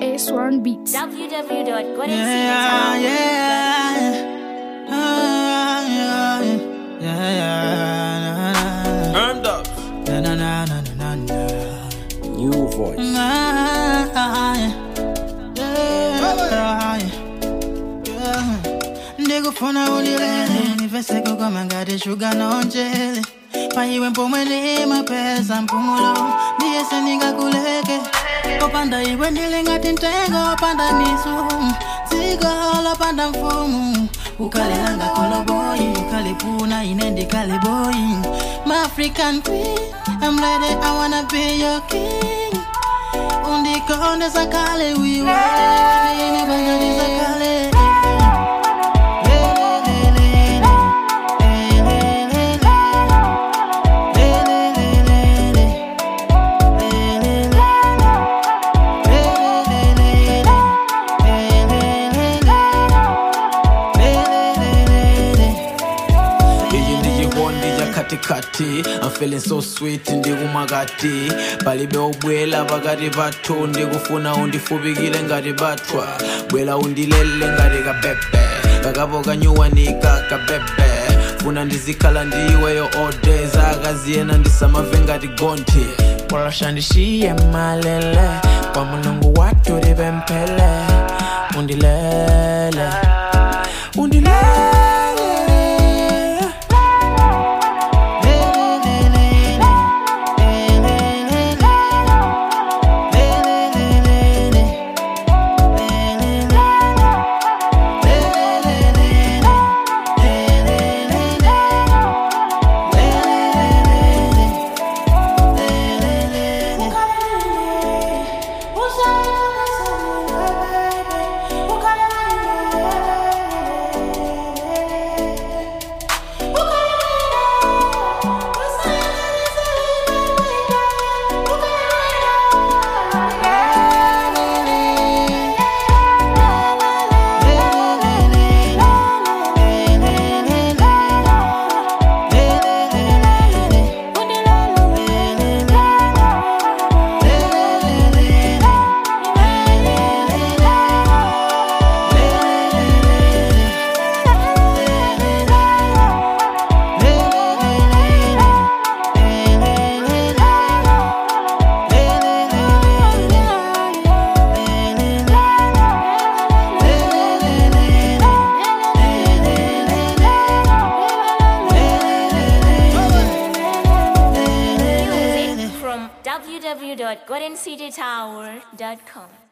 S1 Beats. Earned up. New voice. Ndikufuna ulilele nivese kukoma ngati shuga nonjele paiwe mpomwene mapesa mpumulo ndiyese ningakuleke opanda iwe ndili ngati ntengo opanda misu dziko lopanda mfumu ukalelanga koloboyi ukalipuna ine ndikaliboyi my African queen I'm ready I wanna be your king undikonde sakale wiwe nini bangani sakale Kati, I'm feeling so sweet ndikumagati palibe obwela pakati pathu ndikufuna undifupikile ngati bathwa bwela undilele ngati kabebe kakapo kanyuwanika kabebe funa ndizikhala ndiweyo all days akaziyena ndisamave ngati gonthi polashandishiye malele kwa mulungu wathu lipemphele undilele www.goldencitytower.com